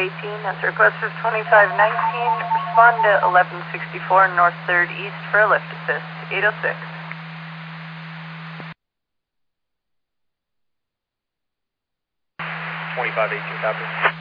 That's a request of 2519. Respond to 1164 North 3rd East for a lift assist. 806. 2518, copy.